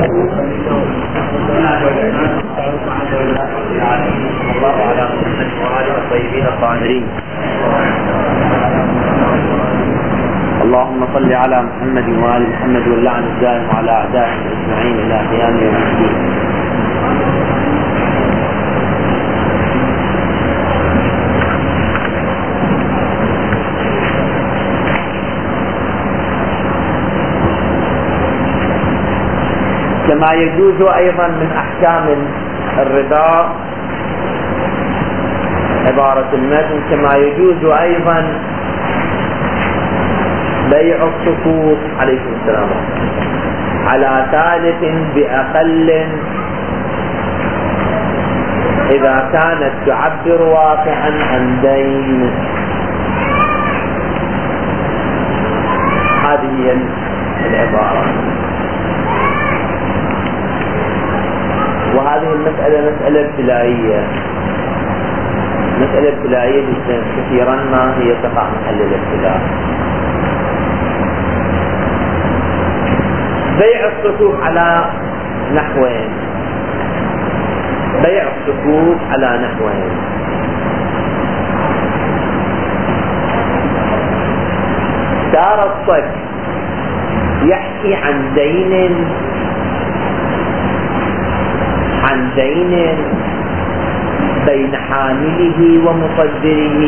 الله على محمد وآله الطيبين الطاهرين. اللهم صل على محمد وآل محمد واللعن الدائم على أعدائهم أجمعين إلى قيام يوم الدين. كما يجوز أيضا من أحكام الربا عبارة المتن، كما يجوز أيضا بيع الصكوك عليكم السلام على ثالث بأقل إذا كانت تعبر واقعا عن دين. هذه هي العبارة. وهذه المسألة مسألة ابتلائية، مسألة ابتلائية جدا، كثيرا ما هي تقع محل الابتلاء. بيع الصكوك على نحوين، بيع الصكوك على نحوين. دار الصك يحكي عن دين بين حامله ومصدره،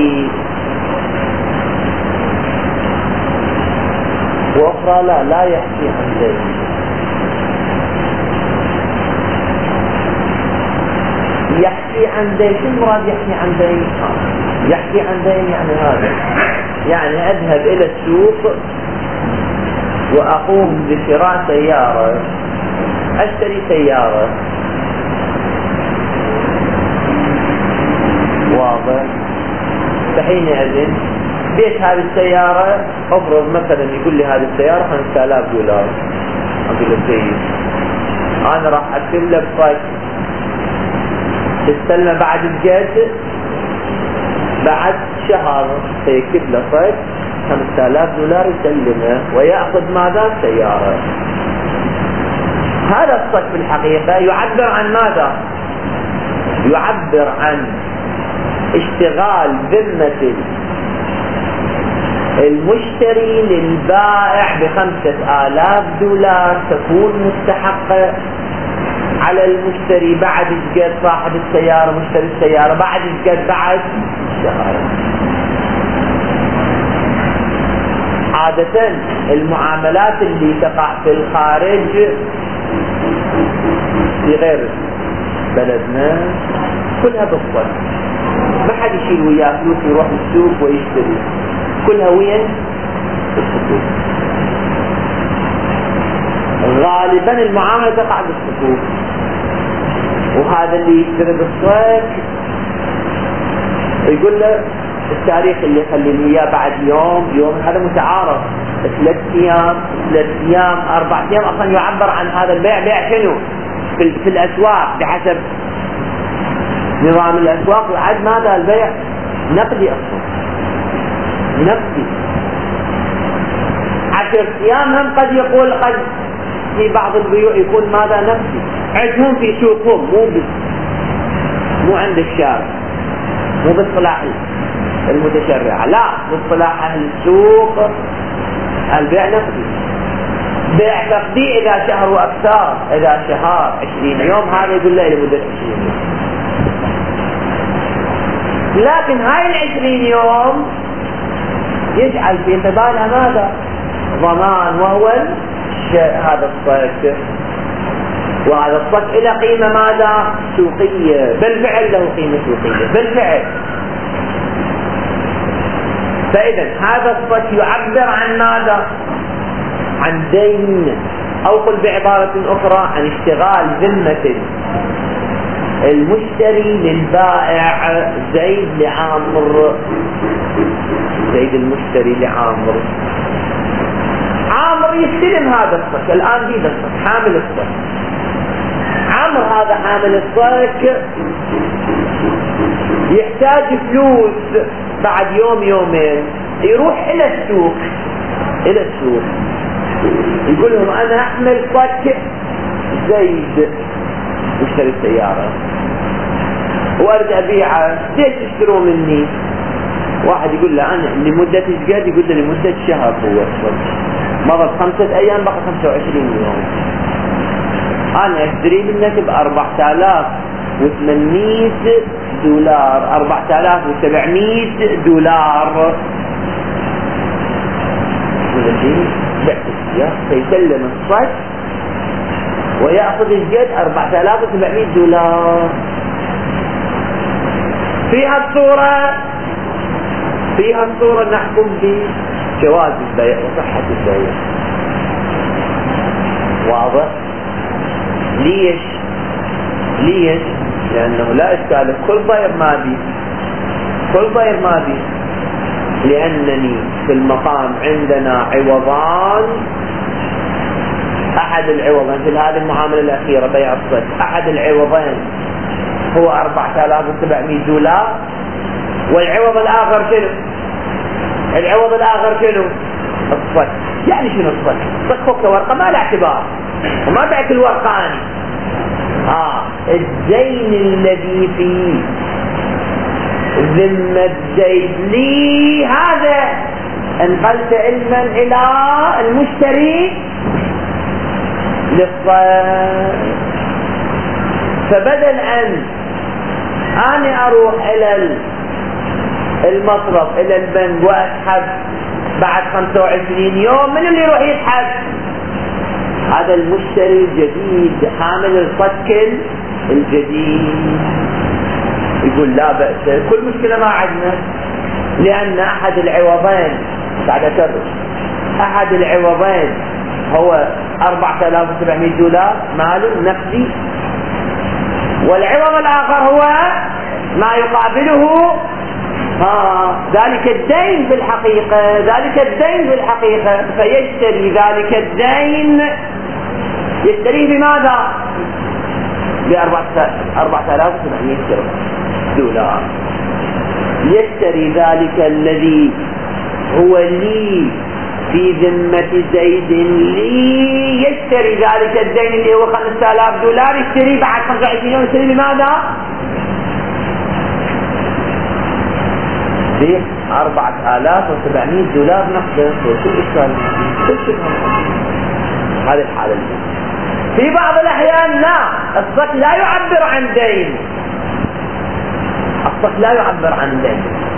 وأخرى لا يحكي عن دين. يحكي عن دين، شو المراد يحكي عن دين؟ يحكي عن دين يعني هذا، يعني أذهب إلى السوق وأقوم بشراء سيارة، أشتري سيارة، واضح؟ فحينئذ بيت هذه السيارة، افرض مثلا يقول لي هذه السيارة $5000. اقول له سيد انا راح اكتب لك صك تستلمه بعد الجد، بعد شهر سيكتب له صك $5000 يسلمه ويأخذ ماذا؟ سيارة. هذا الصك في الحقيقة يعبر عن ماذا؟ يعبر عن اشتغال ذمة المشتري للبائع $5000 تكون مستحقة على المشتري بعد الجد صاحب السيارة مشتري السيارة بعد الجد بعد شهر. عادة المعاملات اللي تقع في الخارج في غير بلدنا كلها بالصك، ما حد يشيل وياه فلوس يروح السوق ويشتري، كلها وين؟ بالصكوك. غالبا المعاملة تقع بالصكوك، وهذا اللي يشتري بالصك يقول له التاريخ اللي يخلي لي اياه بعد يوم، هذا متعارف 3 أيام 4 أيام. اصلا يعبر عن هذا البيع بيع شنو؟ في الاسواق بحسب نظام الاسواق يعد ماذا؟ البيع نقدي، اصلا نقدي. 10 أيام هم قد يقول، قد في بعض البيوع يكون ماذا؟ نقدي. عندهم في سوقهم، مو عند الشارع، مو باصطلاح المتشرع، لا باصطلاح اهل السوق البيع نقدي. بيع تقدير اذا شهر واكثر، اذا شهر 20 يوم هذا يقول له لمدة 20 يوم. لكن هاي 20 يوم يجعل في قبالها ماذا؟ ضمان، وهو هذا الصك، وهذا الصك إلى قيمة ماذا؟ سوقية، بالفعل له قيمة سوقية بالفعل. فإذا هذا الصك يعبر عن ماذا؟ عن دين، أو قل بعبارة أخرى عن اشتغال ذمة المشتري للبائع. زيد لعامر، زيد المشتري لعامر، عامر يستلم هذا الصك الآن، جيد الصك حامل الصك، عامر هذا حامل الصك يحتاج فلوس بعد يومين، يروح إلى السوق، يقول لهم أنا أحمل صك زيد مشتري السيارة وارجع ابيعه، ليش تشتروا مني؟ واحد يقول له انا لمدة ايش؟ يقول له لمدة شهر، هو مضت 5 ايام بقى 25 يوم، انا اشتري منك $4800، $4700 بعت السيارة فيسلم الصك ويأخذ الجد $4700. فيها الصورة نحكم بجواز البيع وصحة البيع. واضح؟ ليش؟ لأنه لا إشكال، كل ضير ما بي، لأنني في المقام عندنا عوضان. أحد العوضين في هذه المعاملة الأخيرة بيع الصك، أحد العوضين هو $4700، والعوض الآخر شنو؟ الصك. يعني شنو الصك؟ الصك فوق ورقة ما له اعتبار وما بعت الورقة أنا. الدين الذي فيه ذمة زيد لي هذا انقلت علما إلى المشتري للصك. فبدل أن أنا أروح إلى المصرف إلى البنك وأسحب بعد 25 يوم، من اللي يروح يسحب؟ هذا المشتري الجديد حامل الصك الجديد. يقول لا بأس، كل مشكلة ما عندنا، لأن أحد العوضين بعد أكرر، أحد العوضين هو $4700 ماله نقدي، والعوض الآخر هو ما يقابله ذلك الدين في الحقيقة. فيشتري ذلك الدين، يشتريه بماذا؟ $4700. يشتري ذلك الذي هو لي في ذمة زيد لي، يشتري ذلك الدين اللي هو $5000، يشتري بعد 25 يوم، يشتري بماذا؟ $4700 نقدا. كل إشكال، كل شبه. هذه الحالة. في بعض الأحيان لا، الصك لا يعبر عن دين،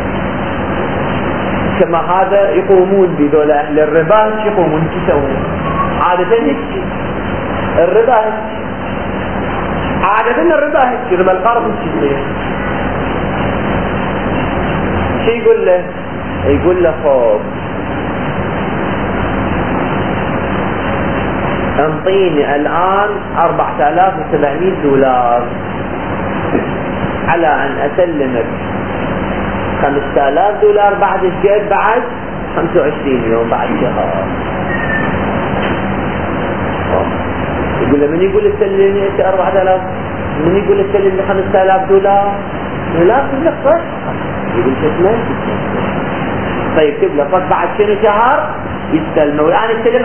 كما هذا يقومون بذول أهل الربا، يقومون يسوون عادة الربا ربا القرض شو يقول له خوف انطيني الآن $4700 على أن أسلمك $5000 بعد الجد، بعد 25 يوم، بعد شهر. يقول له من يقول سلمني انت 4000؟ من يقول سلمني $5000؟ لا تقول صح. يقول شو طيب يكتب له صك بعد شنو شهر يستلمه، والآن يستلم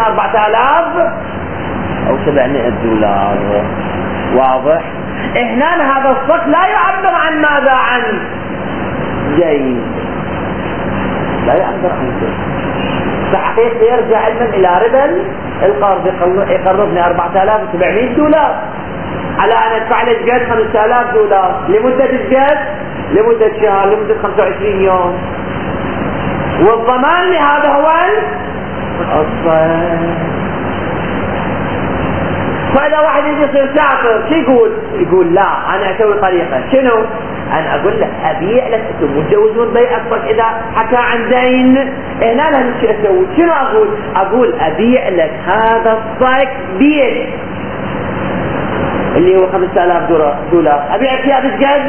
$4700. واضح؟ هنا هذا الصك لا يعبر عن ماذا؟ عن دين، لا يعبر عن دين. فحقيقة يرجع علما إلى ربا القرض. يقرضني $4700 على أن أدفع له الجد $5000 لمدة الجد، لمدة شهر، لمدة 25 يوم، والضمان لهذا هو الصك. فإذا واحد يجي يصير شاطر شو يقول لا أنا أسوي طريقة. شنو؟ أنا أقول لك أبيع لك، أنتم متجوزون بيع الصك إذا حكى عن دين، هنا لهم شو أسوي؟ شنو أقول أبيع لك هذا الصك بيع اللي هو $5000، أبيع لك هذا الجد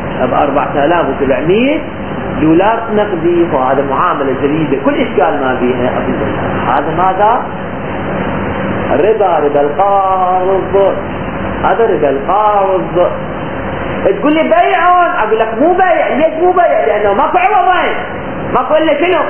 $4700 نقدي، وهذا معاملة جديدة كل إشكال ما بيها. هذا ماذا؟ ربا القرض. هذا ربا القرض. تقول لي بيعون، اقول لك مو بيع. ليش مو بيع؟ لانه ماكو عوضين، ماكو الا شنو؟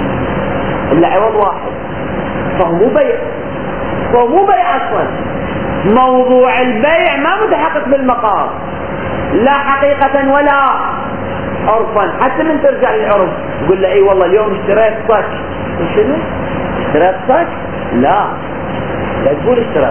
الا عوض واحد، فهو مو بيع اصلا. موضوع البيع ما متحقق بالمقام لا حقيقة ولا عرفا. حتى من ترجع للعرف تقول له اي والله اليوم اشتريت صك. شنو اشتريت صك؟ لا تقول اشتريت،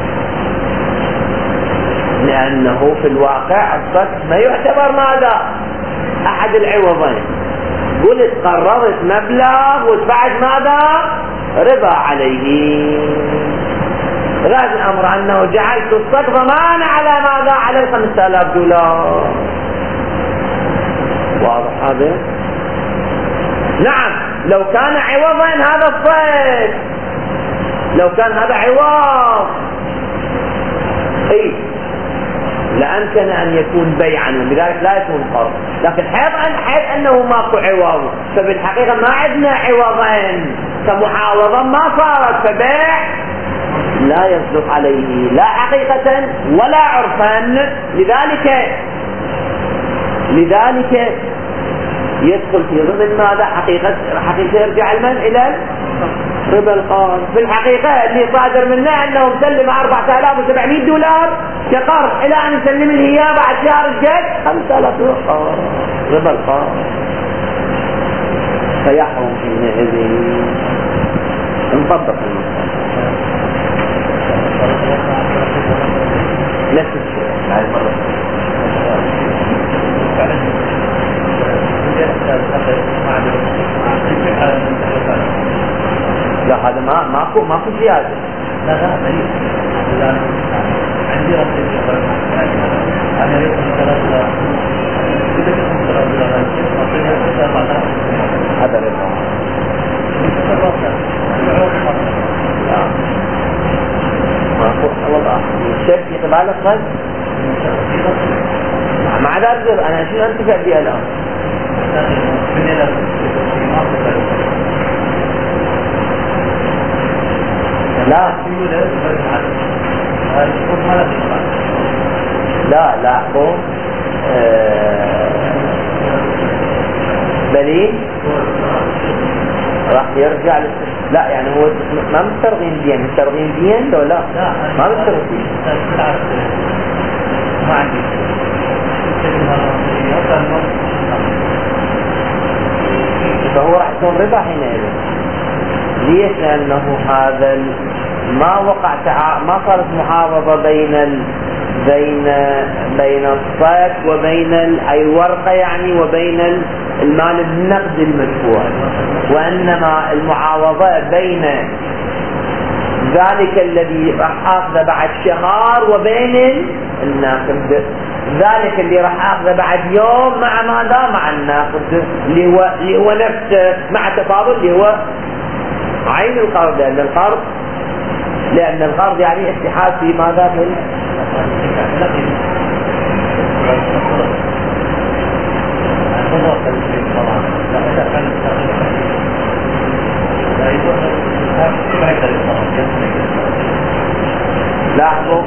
لأنه في الواقع الصك ما يعتبر ماذا أحد العوضين. قلت قررت مبلغ ودفعت ماذا ربا عليه، غاز الأمر أنه جعلت الصك ضمان على ماذا على 5000 دولار. واضح هذا؟ نعم لو كان عوضا هذا الصك، لو كان هذا عوض اي لأمكن أن يكون بيعا ولذلك لا يكون قرض. لكن حيث أنه ماكو عوض فبالحقيقة ما عندنا عوضين كمحاوضة ما صارت، فبيع لا يصدق عليه لا حقيقة ولا عرفا. لذلك يدخل في ضمن ماذا حقيقة يرجع المال إلى ربا القرض. في الحقيقة اللي صادر منه أنه مسلم 4700 دولار كقرض إلى أن يسلم لي بعد شهر الجد 5000 دولار ربا القرض، فيحرم حينئذ نطبق نفس الشيء. لا هذا ماكو زيادة. لا دليل. عندي رصيد أنا يوم هذا ربا. ماكو والله الشيء في قبالة صد مع ذلك أنا شو أنتفع بها الآن؟ لا لاحظوا بلي راح يرجع لا يعني هو ما مسترغين بيان، مسترغين بيان لو لا ما مسترغين ما عندي فهو راح يكون ربا حينئذ. ليش؟ لأنه هذا ما ما صارت محافظة بين الصك وبين الورقة يعني وبين المال النقد المدفوع، وإنما المعاوضة بين ذلك الذي راح آخذه بعد شهر وبين الناقد، ذلك اللي راح آخذه بعد يوم مع ماذا مع الناقد اللي هو نفسه مع تفاضل اللي هو عين القرض، لأن القرض يعني اتحاد في ماذا في لاحظوا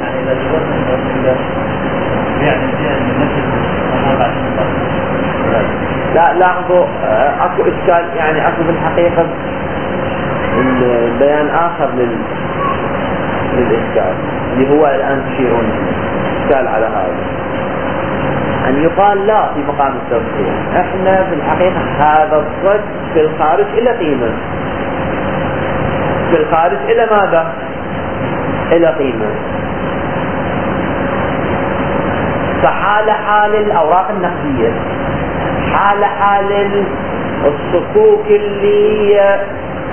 لا لاحظوا اكو اشكال يعني اكو بالحقيقة البيان اخر للاشكال اللي هو الان تشيرون اشكال على هذا ان يقال لا في مقام التوسيع احنا في الحقيقة هذا الصك في الخارج الى قيمة، في الخارج الى ماذا الى قيمة، فحال حال الاوراق النقدية حال الصكوك اللي هي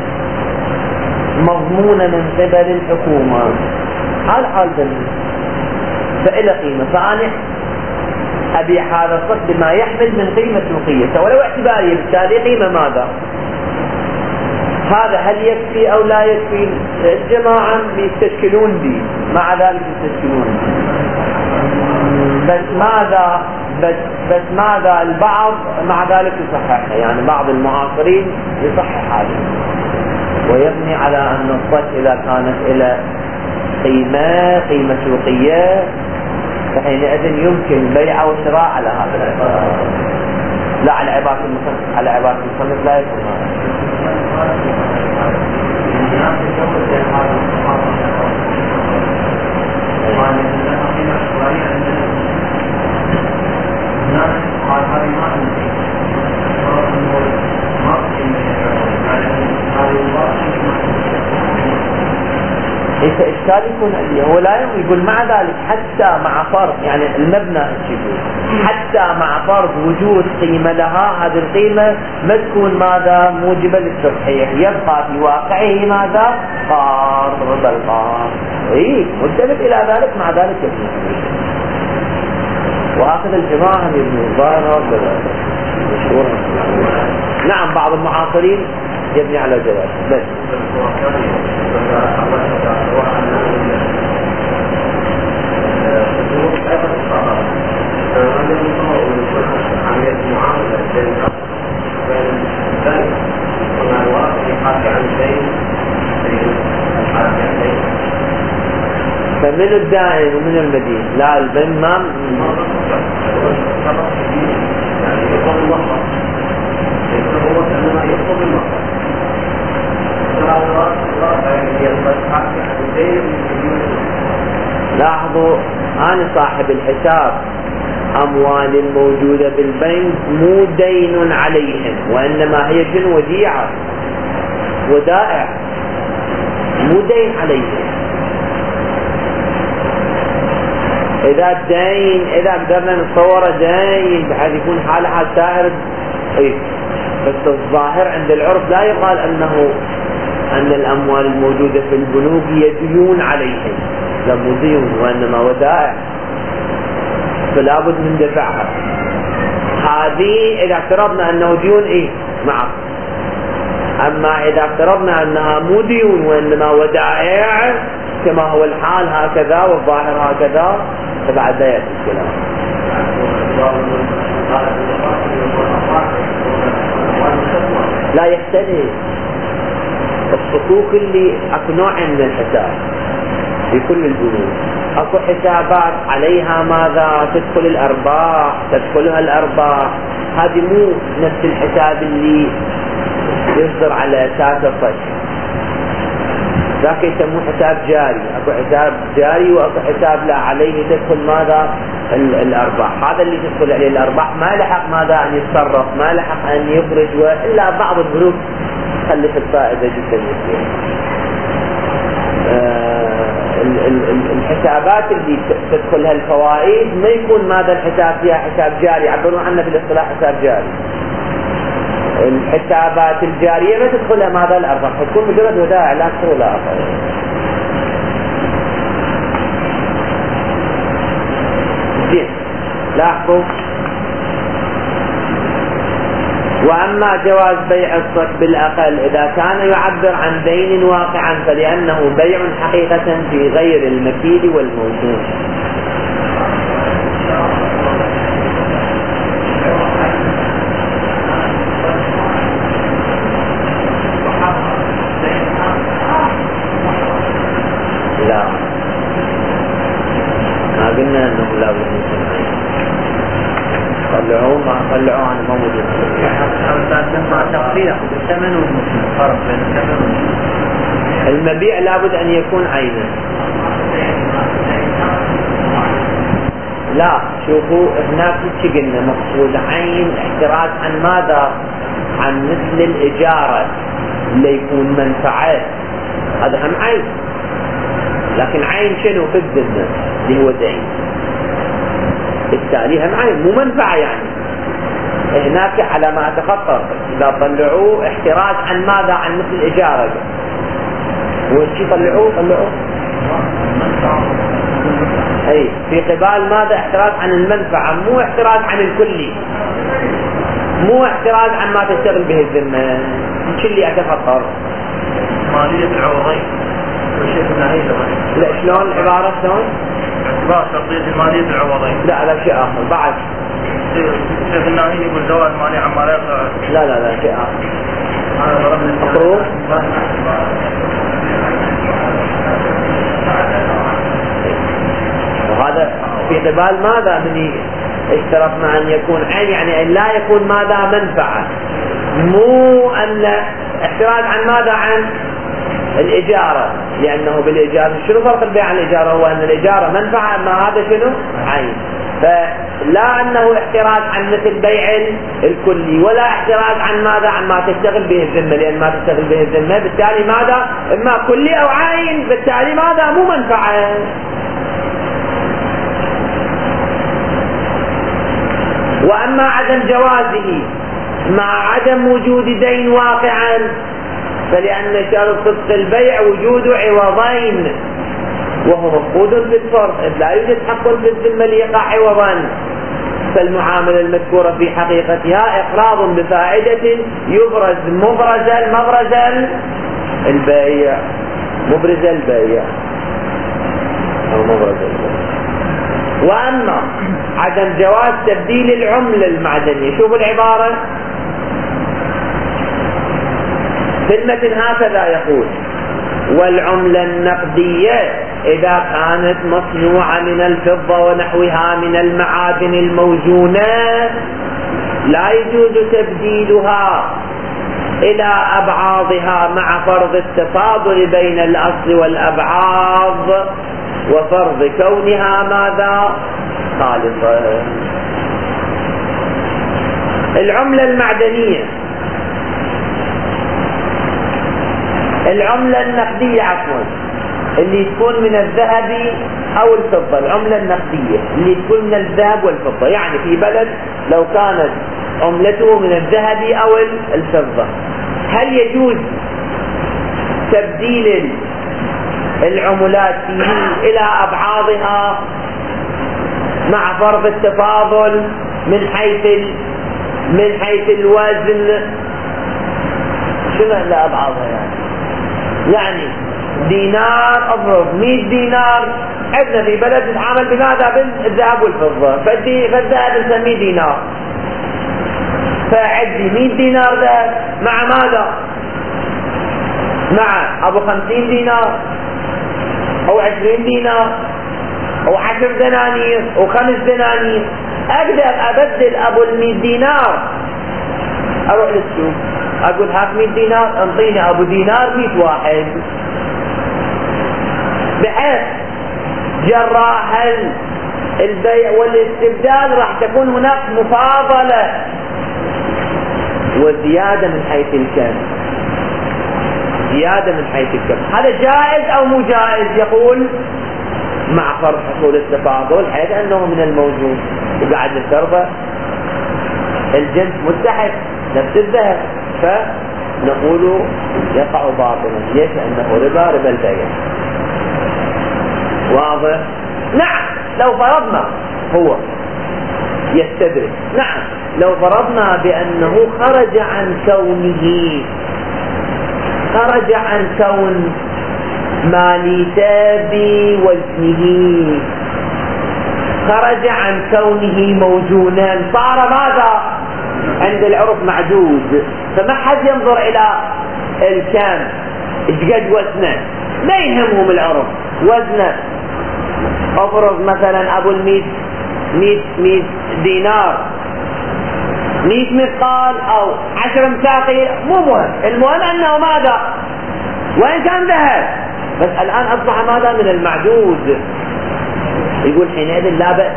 مضمونة من قبل الحكومة حال ذلك فإلى قيمة، فأنا أبيع هذا الصك بما يحمل من قيمة سوقية ولو اعتبارية، بالتالي قيمة ماذا هذا هل يكفي أو لا يكفي؟ الجماعة يستشكلون به مع ذلك يستشكلون بس ماذا البعض مع ذلك يصححها، يعني بعض المعاصرين يصحح هذا ويبني على أن الصك إذا كانت إلى قيمة سوقية فحينئذ يمكن بيع وشراء على هذا العبارة، لا على عبارة المصنف لا يكون إذا إشكال يكون عندي هو لا يقول مع ذلك حتى مع فرض يعني المبنى حتى مع فرض وجود قيمة لها، هذه القيمة ما تكون ماذا موجبة للتصحيح، يبقى في واقعه ماذا قار ربا القار. مستند إلى ذلك مع ذلك يبني. وآخذ الجماعة يبني الظاهرة مشهورة. نعم بعض المعاصرين يبني على جواز بس. فمن الدائن ومن المدين لا البن ما لاحظوا أنا صاحب الحساب أموال الموجودة بالبنك مو دين عليهم، وإنما هي جن وديعة ودائع، مو دين عليهم. إذا الدين إذا قدرنا نصوره دين بحيث يكون حالها سائر بس الظاهر عند العرف لا يقال أن الأموال الموجودة في البنوك هي ديون عليهم، لا مو ديون وإنما ودائع، فلا بد من دفعها. هذه إذا افترضنا أنه ديون معه. أما إذا افترضنا أنها مو ديون وإنما ودائع كما هو الحال هكذا والظاهر هكذا فبعد لا يأتي الكلام. لا يختلف الصكوك اللي اكو نوع من الحساب في كل البنوك، اكو حسابات عليها ماذا تدخل الارباح تدخلها الارباح، هذه مو نفس الحساب اللي يصدر على اساس الصك، ذاك يسموه حساب جاري. اكو حساب جاري واكو حساب لا عليه تدخل ماذا الارباح. هذا اللي تدخل عليه الارباح ما لحق ماذا ان يتصرف، ما لحق ان يخرج، والا بعض البنوك تخلف الفائده جدا كثيره. الحسابات اللي تدخلها الفوائد ما يكون ماذا الحساب فيها حساب جاري، يعبرون عنه بالاصطلاح حساب جاري. الحسابات الجارية ما تدخلها ماذا الأرباح، تكون مجرد ودائع لا أكثر ولا أقل. زين لاحظوا. وأما جواز بيع الصك بالأقل إذا كان يعبر عن دين واقعا فلأنه بيع حقيقة في غير المكيل والموزون. لا ما قلنا انه لا بد من طلعوه ما طلعوه عن ما موجود. المبيع لابد ان يكون عينا. لا شوفوا هناك شي قلنا مقصود عين احتراز عن ماذا؟ عن مثل الاجارة اللي يكون منفعة، هذا هم عين، لكن عين شنو في الذمة اللي هو دين، بالتالي هم عين مو منفعة. يعني هناك على ما أتخطر إذا طلعوه احتراز عن ماذا؟ عن مثل الإجارة. وشي طلعوه أي في قبال ماذا؟ احتراز عن المنفعة، مو احتراز عن الكلي، مو احتراز عن ما تشتغل به الذمة. شو اللي أتخطر؟ مالية العوضين. لا شلون العبارة شلون؟ اعتبار شرطية المالية العوضين. لا لا شيء آخر بعد. شيخ الناهي يقول زواج مالي عما لا يقع. لا شيء آخر. أقرأ. وهذا في قبال ماذا من اشترطنا أن يكون عين، يعني أن لا يكون ماذا؟ منفعة، مو أن احتراز عن ماذا؟ عن الإجارة، لأنه بالإجارة شنو فرق البيع عن الإجارة؟ هو أن الإجارة منفعة، أما هذا شنو؟ عين. فلا أنه احتراز عن مثل بيع الكلي، ولا احتراز عن ماذا؟ عن ما تشتغل به الذمة، لأن ما تشتغل به الذمة بالتالي ماذا؟ إما كلي أو عين، بالتالي ماذا؟ مو منفعة. وأما عدم جوازه مع عدم وجود دين واقعا، فلأن شرط صدق البيع وجود عوضين وهو مفقود بالفرض، إذ لا يوجد حق بالذمة ليقع عوضا، فالمعاملة المذكورة في حقيقتها إقراض بفائدة يبرز مبرز البيع، مبرز البيع أو مبرز البيع. وأما عدم جواز تبديل العملة المعدنية، شوفوا العبارة في المتن هكذا يقول: والعملة النقدية إذا كانت مصنوعة من الفضة ونحوها من المعادن الموزونة لا يجوز تبديلها إلى أبعاضها مع فرض التفاضل بين الأصل والأبعاض وفرض كونها ماذا؟ خالصة. العملة المعدنية، العملة النقدية عفوا، اللي تكون من الذهب أو الفضة، العملة النقدية اللي تكون من الذهب والفضة، يعني في بلد لو كانت عملته من الذهب أو الفضة، هل يجوز تبديل العملات فيه إلى أبعاضها مع فرض التفاضل من حيث الوزن؟ شنو إلى أبعاضها؟ يعني دينار أفرض 100 دينار، عندنا في بلد نتعامل بماذا؟ بالذهب والفضة، فالذهب نسميه دينار، فعندي 100 دينار ذهب مع ماذا؟ مع أبو 50 دينار أو 20 دينار أو 10 دنانير أو 5 دنانير، أقدر أبدل أبو 100 دينار، أروح للسوق أقول هات 100 دينار انطيني أبو دينار 100 واحد، بحيث جراء البيع والاستبدال راح تكون هناك مفاضلة وزيادة من حيث الكم، زيادة من حيث الكم. هذا جائز أو مو جائز؟ يقول مع فرض حصول التفاضل حيث أنه من الموجود وقاعد نفترضه الجنس متحد نفس الذهب، فنقول يقع باطلا. ليش؟ لأنه ربا البيع. واضح؟ نعم لو فرضنا هو يستدرك، نعم لو فرضنا بأنه خرج عن كون ماليته بوزنه، خرج عن كونه موزونا، صار ماذا؟ عند العرف معدود، فما حد ينظر إلى الكم ايش قد وزنه، ما يهمهم العرف وزنه. افرض مثلا ابو 100 دينار 100 مثقال او 10 مساقي، مو مهم، المهم انه ماذا؟ وان كان ذهب، بس الان اصبح ماذا؟ من المعدود. يقول حينئذ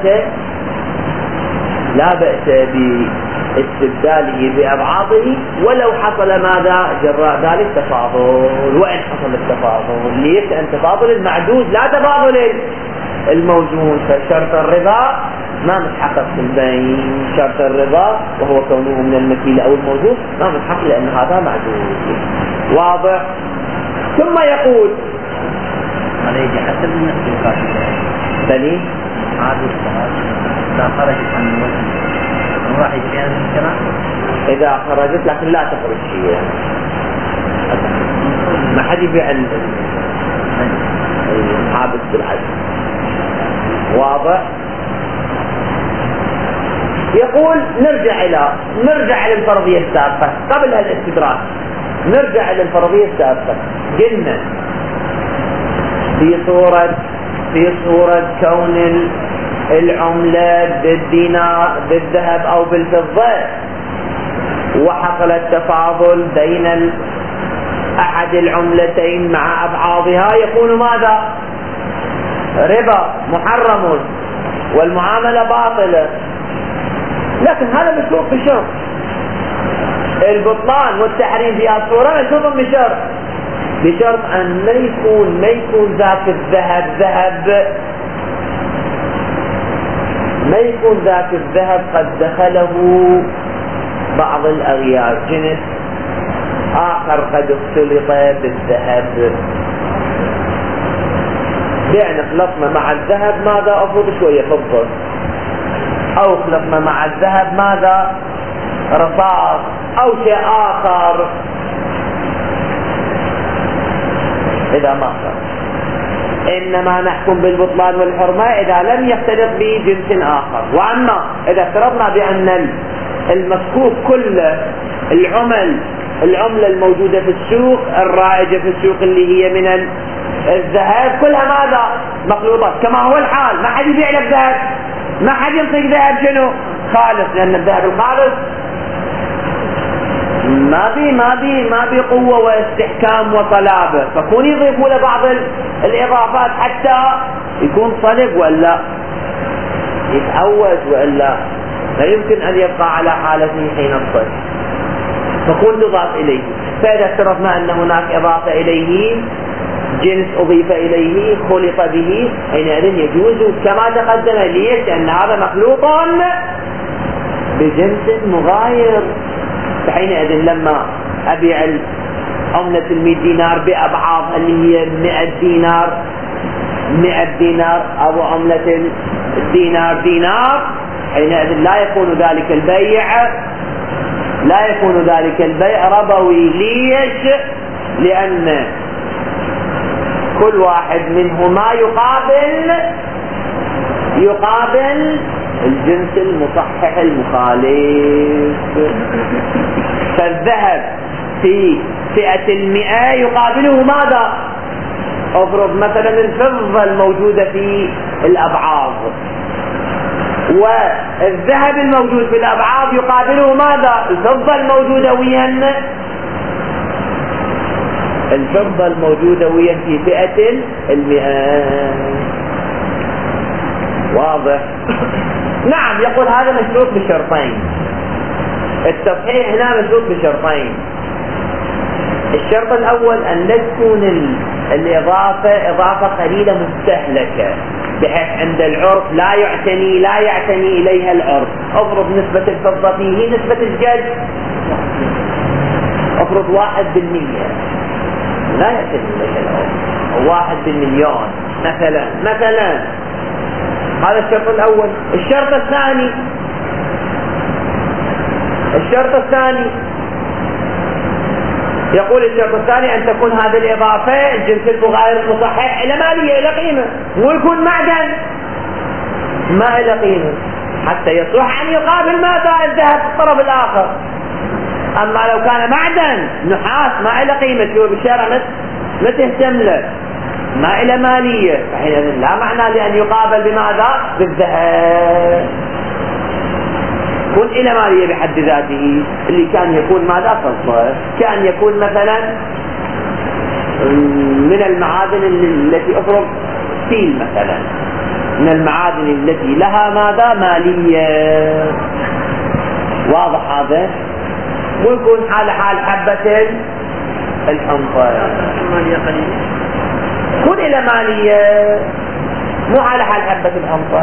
لا بأس باستبداله بأبعاضه ولو حصل ماذا؟ جراء ذلك تفاضل. وإن حصل التفاضل، ليش؟ لأن تفاضل المعدود لا تفاضل الموزون، فشرط الربا ما متحقق في البيع، شرط الربا وهو كونه من المكيل أو الموزون ما متحقق لأن هذا معدود. واضح؟ ثم يقول عليه حسب النفس بلي عادي إذا خرجت عن الوزن راح يجي هذا الكلام، إذا خرجت لكن لا تخرج شيء، ما حد يبيع الحابس بالعدل. واضح؟ يقول نرجع إلى الفرضية السابقة قبل الاستدراك، نرجع إلى الفرضية السابقة. قلنا في صورة كون العملة بالدينار بالذهب أو بالفضة وحصل التفاضل بين أحد العملتين مع أبعاضها، يكون ماذا؟ ربا محرم والمعاملة باطلة، لكن هذا مشروط بشرط. البطلان والتحريم في الصورة مشروط بشرط أن ما يكون ذاك الذهب ذهب، ما يكون ذاك الذهب قد دخله بعض الأغيار، جنس آخر قد اختلط بالذهب. يعني خلطنا مع الذهب ماذا؟ أفرض شوية فضة، أو خلطنا مع الذهب ماذا؟ رصاص أو شيء آخر. إذا ما صار، إنما نحكم بالبطلان والحرمة إذا لم يختلط بجنس آخر. وأما إذا افترضنا بأن المسكوك كله العملة الموجودة في السوق الرائجة في السوق اللي هي من الذهب كلها ماذا؟ مخلوطات، كما هو الحال. ما حد يبيع لك ذهب، ما حد ينطيك ذهب شنو؟ خالص، لأن الذهب الخالص ما بي قوة واستحكام وصلابة، فكون يضيفوا له بعض الإضافات حتى يكون صلب ولا يتعود ولا لا يمكن أن يبقى على حالته حين الصلب، فكون تضاف إليه. فإذا افترضنا أن هناك إضافة إليه، جنس أضيف إليه خلط به، حينئذ يجوز كما تقدم. ليش؟ لأن هذا مخلوط بجنس مغاير. فحينئذ لما أبيع عملة 100 دينار بأبعاض اللي هي 100 دينار أو عملة دينار، حينئذ لا يكون ذلك البيع ربوي. ليش؟ لأن كل واحد منهما يقابل الجنس المصحح المخالف. فالذهب في فئة 100 يقابله ماذا؟ افرض مثلا الفضة الموجودة في الأبعاض، والذهب الموجود في الأبعاض يقابله ماذا؟ الفضة الموجودة ويا في فئة 100. واضح؟ نعم. يقول هذا مشروط بشرطين. التصحيح هنا مشروط بشرطين. الشرط الأول أن لا تكون الإضافة إضافة قليلة مستهلكة، بحيث عند العرف لا يعتني إليها العرف. افرض نسبة الفضة فيه نسبة الجد، افرض 1%، لا يعتني إليها العرف، 1 بالمليون مثلا. هذا الشرط الأول. الشرط الثاني يقول الشرط الثاني أن تكون هذه الإضافة الجنس المغاير المصحح إلى مالية، إلى قيمة، ويكون معدن ما إلى قيمة، حتى يصلح أن يقابل ماذا؟ الذهب في الطرف الآخر. أما لو كان معدن نحاس ما إلى قيمة، شو بالشارع ما تهتم له، ما إلى مالية، فحينئذ لا معنى لأن يقابل بماذا؟ بالذهب. كن إلى مالية بحد ذاته، اللي كان يكون ماذا؟ فضة. كان يكون مثلا من المعادن التي أفرض ستيل مثلا، من المعادن التي لها ماذا؟ مالية. واضح هذا؟ ويكون حال حبة الحنطة كن إلى مالية، مو على حال حبة الحنطة.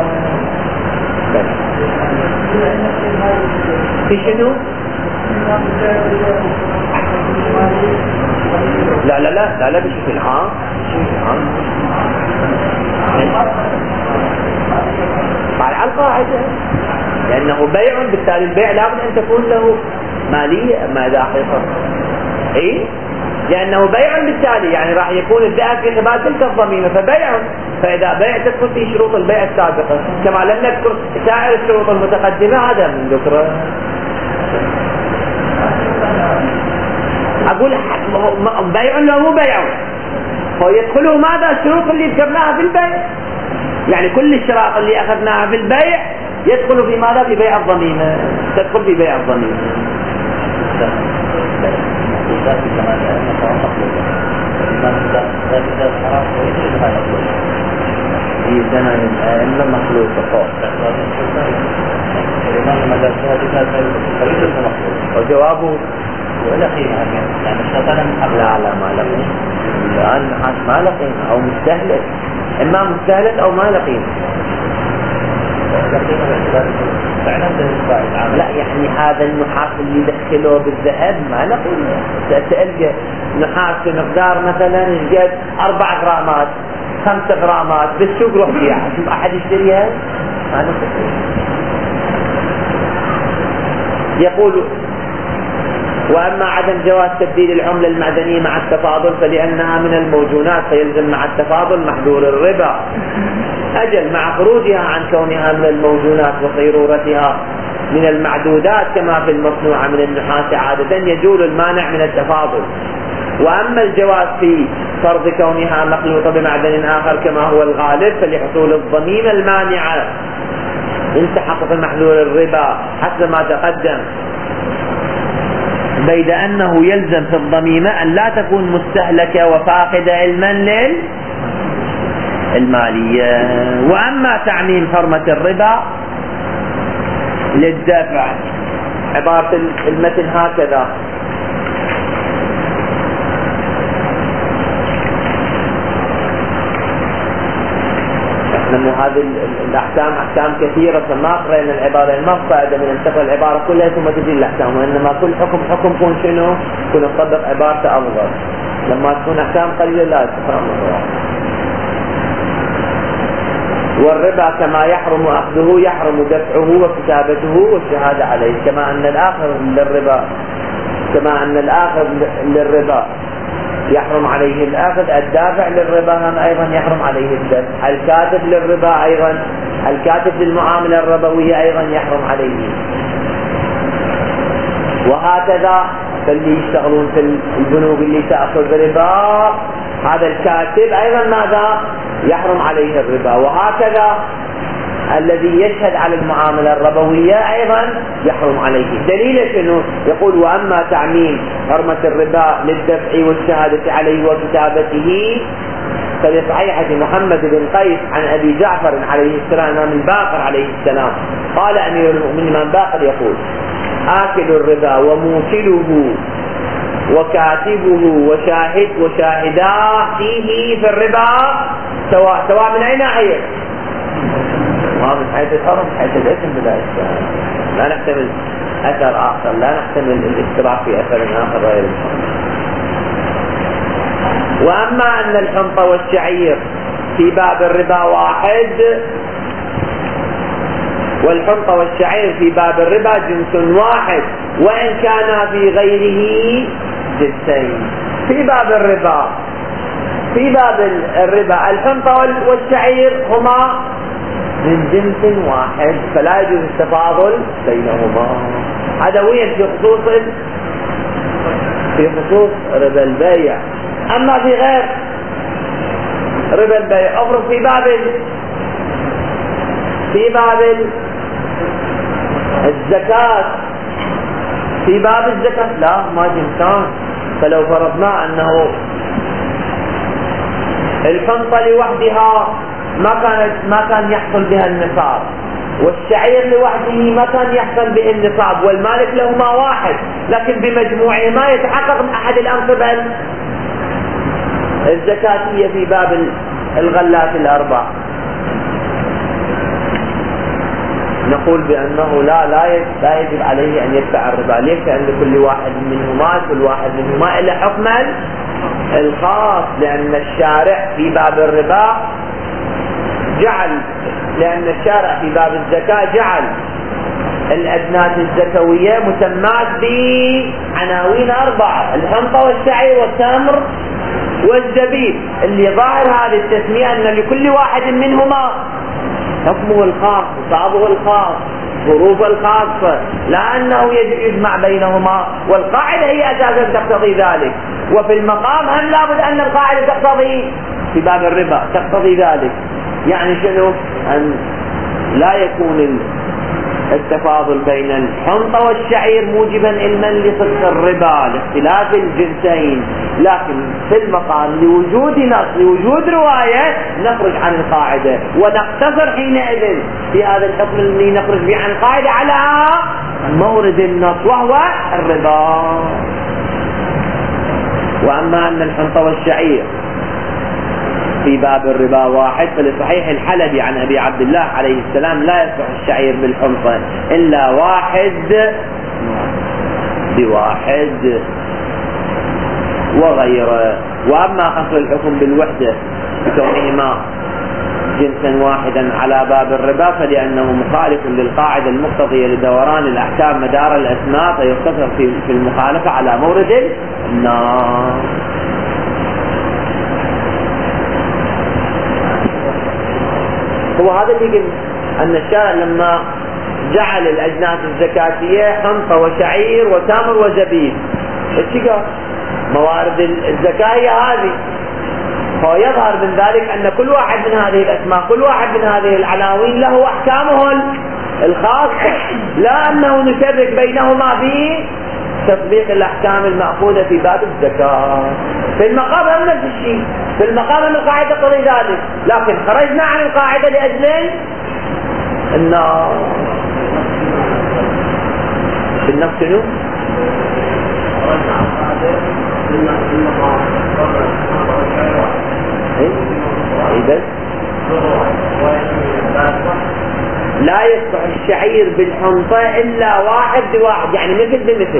في شنو؟ لا بشكل عام. على القاعدة، لأنه بيع، بالتالي البيع لابد أن تكون له مالية. أما إذا حقيقة لأنه بيع بالتالي يعني راح يكون الذهب في قبال تلك الضميمة، فبيع. فإذا بيع تدخل في شروط البيع السابقة، كما لم نذكر سائر الشروط المتقدمة، هذا من ذكره. أقول بيع له مو بيع، فيدخله ماذا؟ الشروط اللي ذكرناها في البيع، يعني كل الشراط اللي أخذناها في البيع يدخل في ماذا؟ في بيع الضميمة، تدخل في بيع الضميمة. في زمن الأئمة مخلوطة وجوابه ولا قيمة يعني الشيطان لا ما لقين، الآن ما لقين أو مستهلك، إما مستهلك أو ما لقين. لا يعني هذا النحاس اللي دخلوه بالذهب ما لقين. تلقى نحاس بمقدار مثلا يجد 4 غرامات 5 غرامات بالسوق روح بيعها، شوف أحد يشتريها ما لقين. يقول وأما عدم جواز تبديل العملة المعدنية مع التفاضل فلأنها من الموزونات فيلزم مع التفاضل محذور الربا. أجل مع خروجها عن كونها من الموزونات وصيرورتها من المعدودات كما في المصنوعة من النحاس عادة يجول المانع من التفاضل. وأما الجواز في فرض كونها مخلوطة بمعدن آخر كما هو الغالب فلحصول الضميمة المانعة انسحق في محذور الربا حسب ما تقدم، بيد أنه يلزم في الضميمة أن لا تكون مستهلكة وفاقدة علما للمالية. وأما تعميم حرمة الربا للدفع عبارة المتن هكذا: لأن هذه الأحكام أحكام كثيرة فما قرأنا العبارة، ما فائدة من أن تقرأ العبارة كلها ثم تجي الأحكام، وإنما كل حكم كون شنو كون نطبق عبارته أفضل. لما تكون أحكام قليلة لا تفهم. والربا كما يحرم أخذه يحرم دفعه وكتابته والشهادة عليه، كما أن الآخذ للربا يحرم عليه الأخذ، الدافع للربا هم أيضا يحرم عليه الدفع، الكاتب للربا أيضا، الكاتب للمعاملة الربوية أيضا يحرم عليه. وهكذا فاللي يشتغلون في البنوك اللي تأخذ ربا هذا الكاتب أيضا ماذا يحرم عليه الربا. وهكذا الذي يشهد على المعاملة الربوية أيضا يحرم عليه. دليل شنو؟ يقول وأما تعميم حرمة الربا للدفع والشهادة عليه وكتابته فلصحيحة محمد بن قيس عن أبي جعفر عليه السلام من باقر عليه السلام قال أمير المؤمنين من باقر يقول آكل الربا وموكله وكاتبه وشاهداه فيه في الربا سواء من أي ناحية؟ من حيث الحرم حيث الاسم بلا إشكال، لا نحتمل أثر آخر، لا نحتمل الاشتراك في أثر آخر غير الحرم. وأما أن الحنطة والشعير في باب الربا واحد، والحنطة والشعير في باب الربا جنس واحد وإن كان في غيره جنسين. في باب الربا الحنطة والشعير هما من جنس واحد فلا يجوز التفاضل بينهما. هذا وين في خصوص ربا البيع. أما في غير ربا البيع أفرض في باب الزكاة، في باب الزكاة لا ما جنسان. فلو فرضنا أنه الحنطة لوحدها ما كان يحصل بها النصاب، والشعير لوحده ما كان يحصل به النصاب، والمالك لهما واحد لكن بمجموعهما يتحقق أحد الأنصبة الزكاتية في باب الغلات الأربع. نقول بأنه لا يجب عليه أن يدفع الربا. ليش؟ لأن كل واحد منهما إلا حكم الخاص، لأن الشارع في باب الربا لأن الشارع في باب الزكاة جعل الأدناس الزكوية مسمات بعناوين 4: الحنطة والشعير والتمر والزبيب، اللي ظاهر هذه التسمية أن لكل واحد منهما حكمه الخاص، نصابه الخاص، ظروفه الخاصة، لا أنه يجمع بينهما. والقاعدة هي أساسا تقتضي ذلك، وفي المقام هم لابد أن القاعدة تقتضي في باب الربا تقتضي ذلك. يعني شنو؟ أن لا يكون التفاضل بين الحنطة والشعير موجبا علما لصدق الربا لاختلاف الجنسين، لكن في المقام لوجود نص لوجود رواية نخرج عن القاعدة ونقتصر حينئذ في هذا الحكم الذي نخرج به عن القاعدة على مورد النص وهو الربا. وأما أن الحنطة والشعير في باب الربا واحد، فلصحيح الحلبي عن أبي عبد الله عليه السلام لا يصح الشعير بالحنطة إلا واحد بواحد وغيره. وأما حصر الحكم بالوحدة بكونهما جنسا واحدا على باب الربا فلأنه مخالف للقاعدة المقتضية لدوران الأحكام مدار الأسماء، فيقتصر في المخالفة على مورد النار. هو هذا اللي قلنا أن الشارع لما جعل الأجناس الزكاتية حنطة وشعير وتمر وزبيب، ايش قال؟ موارد الزكاة هي هذه، فيظهر من ذلك أن كل واحد من هذه الأسماء كل واحد من هذه العناوين له أحكامه الخاصة، لا أنه نفرق بينهما في تطبيق الأحكام المأخوذة في باب الزكاة. في المقام هم نفس الشيء، في المقام القاعدة تقضي ذلك، لكن خرجنا عن القاعدة لأجل النار. في النفس شنو؟ إيه لا يصح الشعير بالحنطة إلا واحد بواحد، يعني مثل بمثل.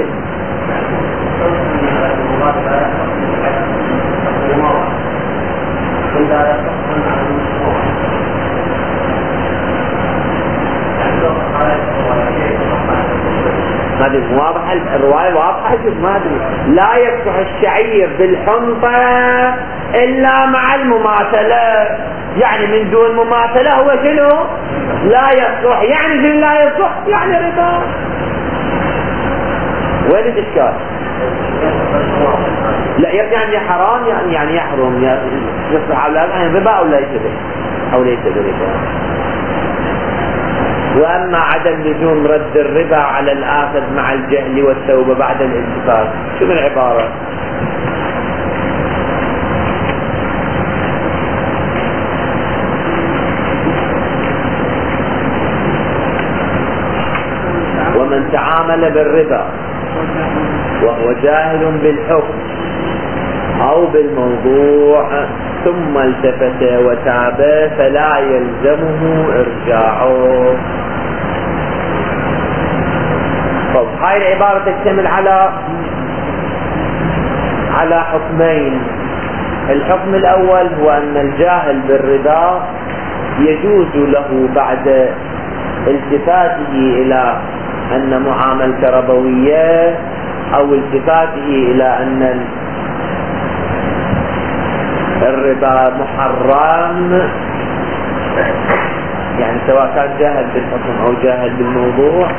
ما ادري واضحه الروايه واضحه، شوف ما ادري. لا يصح الشعير بالحنطه الا مع المماثله، يعني من دون مماثله هو شنو؟ لا يصح. يعني شنو لا يصح؟ يعني ربا. وين الاشكال؟ لا يعني حرام، يعني يحرم، يصح على يعني ربا او ليس به او ليس بربا. وأما عدم لزوم رد الربا على الآخذ مع الجهل والتوبة بعد الاتفاق، شو العبارة؟ ومن تعامل بالربا وهو جاهل بالحكم أو بالموضوع ثم التفت وتاب فلا يلزمه إرجاعه. طب هاي العبارة تشتمل على حكمين. الحكم الأول هو أن الجاهل بالربا يجوز له بعد التفاته إلى أن معاملة ربوية أو التفاته إلى أن الربا محرم، يعني سواء كان جاهل بالحكم أو جاهل بالموضوع،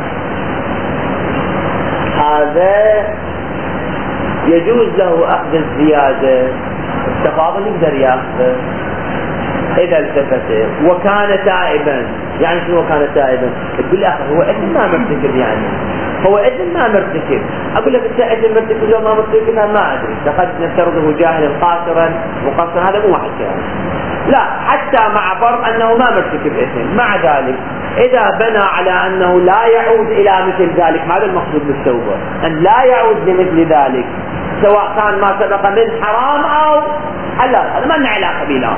هذا يجوز له أخذ الزيادة، التفاضل يقدر يأخذه إذا التفت وكان تائبا. يعني شنو كان تائبا؟ تقول أخي هو إذن ما مرتكب، يعني هو إذن ما مرتكب. أقول لك أنت إذن مرتكب لو ما مرتكب ما أدري، لقد نفترضه جاهلا قاصرا مقصرا، هذا مو واحد يعني. لا، حتى مع فرض أنه ما مرتكب إثم، مع ذلك إذا بنى على أنه لا يعود إلى مثل ذلك، هذا المقصود بالتوبة، أن لا يعود لمثل ذلك سواء كان ما سبق من حرام أو حلال، هذا ما لنا علاقة به.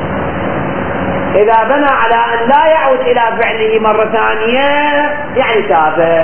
إذا بنى على أن لا يعود إلى فعله مرة ثانية يعني تاب.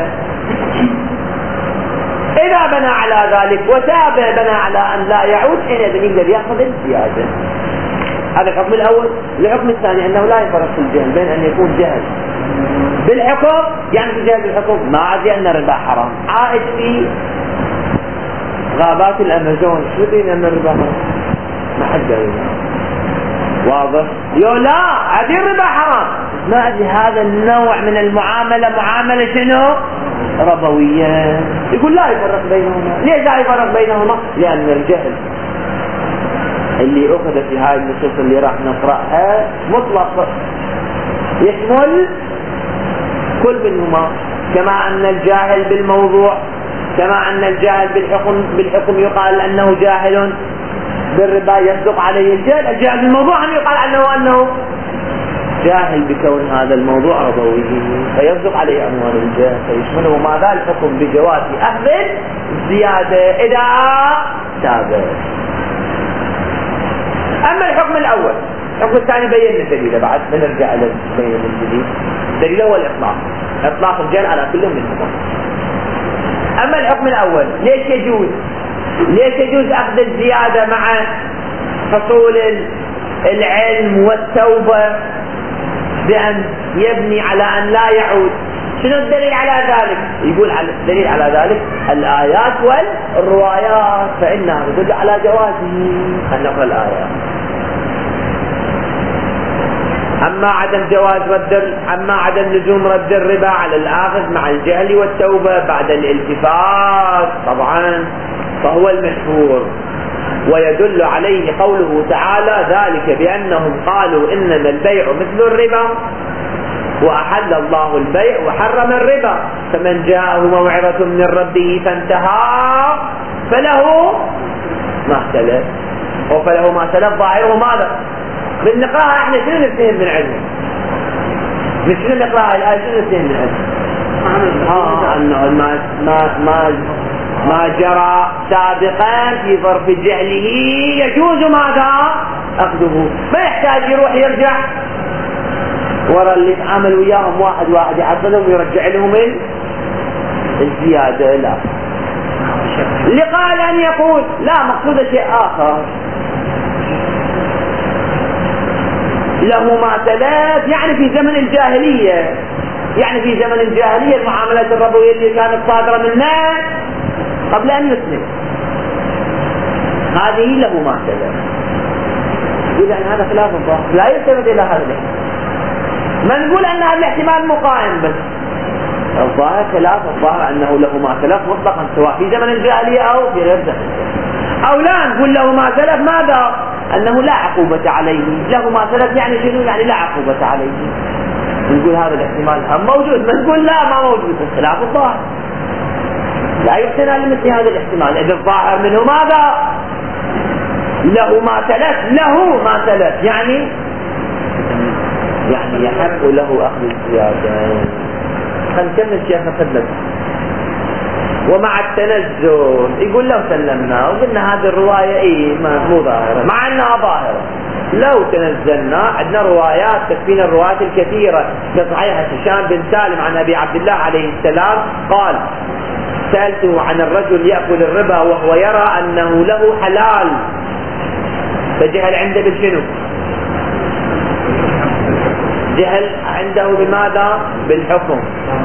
إذا بنى على ذلك وتاب بنى على أن لا يعود، حينئذ يقدر يأخذ الزيادة. هذا الحكم الأول. الحكم الثاني أنه لا يفرق في الجهل بين أن يكون جهل بالحكم، يعني في جهل بالحكم ما عاد أن الربا حرام، عائد في غابات الأمازون، شو دين أن الربا حرام؟ ما حد قال واضح؟ يقول لا هذه الربا حرام، ما أدري هذا النوع من المعاملة معاملة شنو؟ ربوية. يقول لا يفرق بينهما. ليش لا يفرق بينهما؟ لأن الجهل اللي أخذ في هاي النصوص اللي راح نقرأها مطلق يشمل كل منهما، كما أن الجاهل بالموضوع كما أن الجاهل بالحكم يقال أنه جاهل بالربا يصدق عليه الجهل، الجاهل بالموضوع هم يقال أنه جاهل بكون هذا الموضوع ربوي فيصدق عليه أموال الجهل، فيشمله ماذا الحكم بجواز أخذ الزيادة إذا ثابت. أما الحكم الأول، الحكم الثاني بينا دليله بعد بنرجع إلى بين الجديد. دليله هو الإطلاق، إطلاق الجهل على كل منهما. أما الحكم الأول ليش يجوز أخذ الزيادة مع حصول العلم والتوبة بأن يبني على أن لا يعود؟ شنو الدليل على ذلك؟ يقول الدليل على ذلك الآيات والروايات، فإنها تدل على جوازه. أن نقرأ الآيات. أما عدم لزوم رد الربا على الآخذ مع الجهل والتوبة بعد الالتفات طبعا فهو المشهور، ويدل عليه قوله تعالى ذلك بأنهم قالوا إنما البيع مثل الربا وأحل الله البيع وحرم الربا، فمن جاءه موعظة من ربه فانتهى فله ما سلف وفله ما سلف ظاهره ماذا؟ بالنقراء احنا شنو نفهم من علمه؟ مش شنو نقراء الآية شنو نفهم من علمه؟ أنه ما جرى سابقا في ظرف جهله يجوز ماذا؟ أخذه، ما يحتاج يروح يرجع ورا اللي تعامل وياهم واحد يعطلهم ويرجع لهم الزيادة. لا، اللي قال أن يقول لا مقصود شيء آخر، له ما تلف يعني في زمن الجاهلية، يعني في زمن الجاهلية المعاملات الربوية اللي كانت صادرة منا قبل أن يسلم هذه له ما تلف. يقول يعني هذا خلاف الظاهر، لا يستند إلى هذا الاحتمال، ما نقول أن هذا الاحتمال مقائم، بس الظاهر خلاف الظاهر أنه له ما تلف مطلقا سواء في زمن الجاهلية أو في غير زمن، أو لا نقول له ما تلف ماذا؟ أنه لا عقوبة عليه. له ما تلف يعني شنو؟ يعني لا عقوبة عليه. نقول هذا الاحتمال هم موجود، ما نقول لا ما موجود، خلاف الظاهر لا يحتمل لمثل هذا الاحتمال. إذا الظاهر منه ماذا؟ له ما تلف يعني يحق له أخذ الزيادة. خلينا الشيخ نقدم. ومع التنزل يقول لو سلمنا وقلنا هذه الرواية مو ظاهرة مع أنها ظاهرة، لو تنزلنا عندنا روايات تكفينا الروايات الكثيرة كصحيح هشام بن سالم عن أبي عبد الله عليه السلام قال سألته عن الرجل يأكل الربا وهو يرى أنه له حلال، فجهل عنده بالشنو؟ جهل عنده بماذا؟ بالحكم،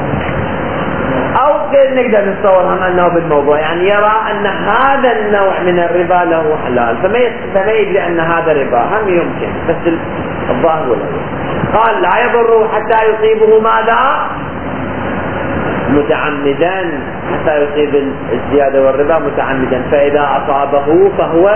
أو نقدر نتصورها أنه بالموضوع، يعني يرى أن هذا النوع من الربا له حلال فما يدري أن هذا ربا، هم يمكن بس الظاهر ولا قال لا يضره حتى يصيبه ماذا؟ متعمدا، حتى يصيب الزيادة والربا متعمدا، فإذا أصابه فهو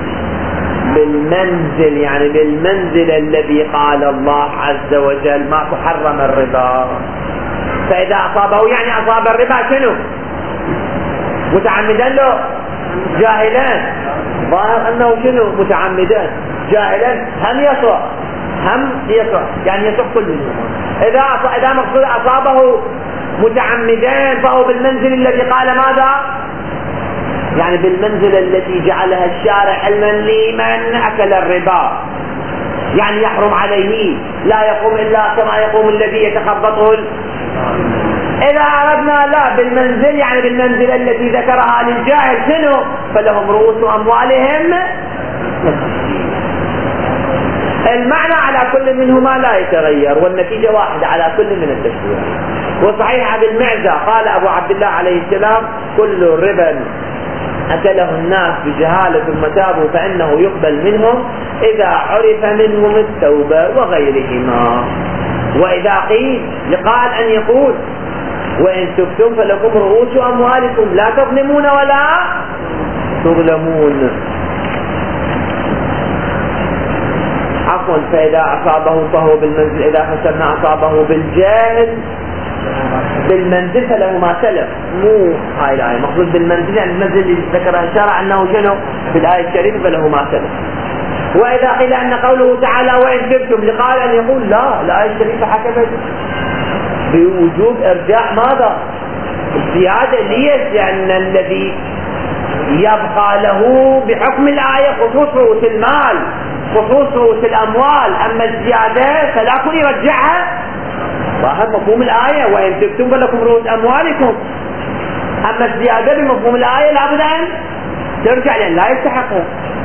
بالمنزل، يعني بالمنزل الذي قال الله عز وجل ما تحرم الربا. فإذا أصابه يعني أصاب الربا شنو؟ متعمدا له جاهلا، ظاهر أنه شنو؟ متعمدا جاهلا هم يصح يعني يصح كل منهم. إذا مقصود أصابه متعمدا فهو بالمنزل الذي قال ماذا؟ يعني بالمنزل التي جعلها الشارع علما لمن أكل الربا، يعني يحرم عليه، لا يقوم إلا كما يقوم الذي يتخبطه. إذا أردنا لا بالمنزل يعني بالمنزل التي ذكرها للجاهل شنو؟ فلهم رؤوس أموالهم. المعنى على كل منهما لا يتغير والنتيجة واحدة على كل من التشريع. وصحيح بالمعزة قال أبو عبد الله عليه السلام كل ربا أكله الناس بجهالة ثم تابوا فإنه يقبل منهم إذا عرف منهم التوبة وغيرهما. وإذا قيل لقال أن يقول وإن تبتم فلكم رؤوس أموالكم لا تظلمون ولا تظلمون. عفوا فإذا أصابه فهو بالمنزل، إذا حسبنا أصابه بالجهل بالمنزل فله ما سلف، مو هاي الآية مقصود بالمنزل يعني المنزل اللي ذكرها الشرع أنه شنو في الآية الشريفة فله ما سلف. وإذا قيل أن قوله تعالى وإن تبتم لقال أن يقول لا، الآية الشريفة حكمت بوجوب إرجاع ماذا؟ الزيادة. ليش؟ لأن الذي يبقى له بحكم الآية خصوص رؤوس المال، خصوص رؤوس الأموال، أما الزيادة فلا كن يرجعها. ظاهر مفهوم الآية وإن تبتم فلكم رؤوس أموالكم، أما الزيادة بمفهوم الآية لابد أن ترجع لأن لا يستحقها،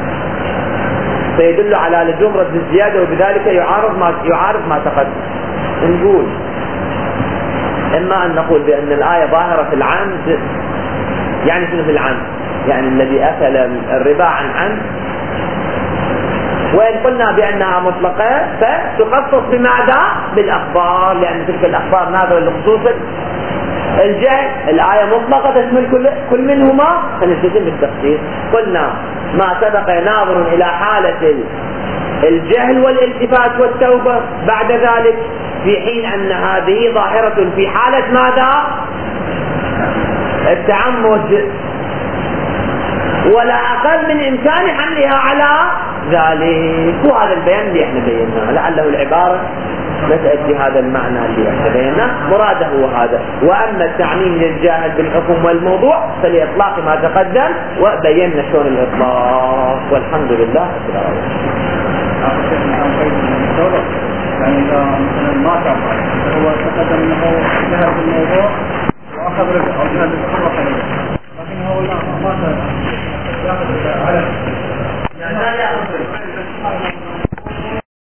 فيدل على لزوم رد الزيادة وبذلك يعارض ما تقدم. نقول إما أن نقول بأن الآية ظاهرة في العمد، يعني شنو في العمد؟ يعني الذي أكل الربا عن عمد. وإن قلنا بأنها مطلقة فتخصص بماذا؟ بالأخبار، لأن تلك الأخبار ناظرة لخصوص الجهل. الآية مطلقة تشمل كل منهما، فنلتزم بالتخصيص. قلنا ما سبق ناظر إلى حالة الجهل والالتفات والتوبة بعد ذلك، في حين أن هذه ظاهرة في حالة ماذا؟ التعمد، ولا أقل من إمكان حملها على ذلك. وهذا البيان اللي احنا بيناه، لعله العبارة تأتي هذا المعنى اللي احنا بيناه، مراده هو هذا. وأما التعميم للجاهل بالحكم والموضوع فلإطلاق ما تقدم، وبينا شلون الإطلاق، والحمد لله رب العالمين. يعني إذا مثلا ما كان هو تقدم أنه جهل بالموضوع وأخذ رجع أو جهل بالتحرك عليه، لكن هو ما يأخذ على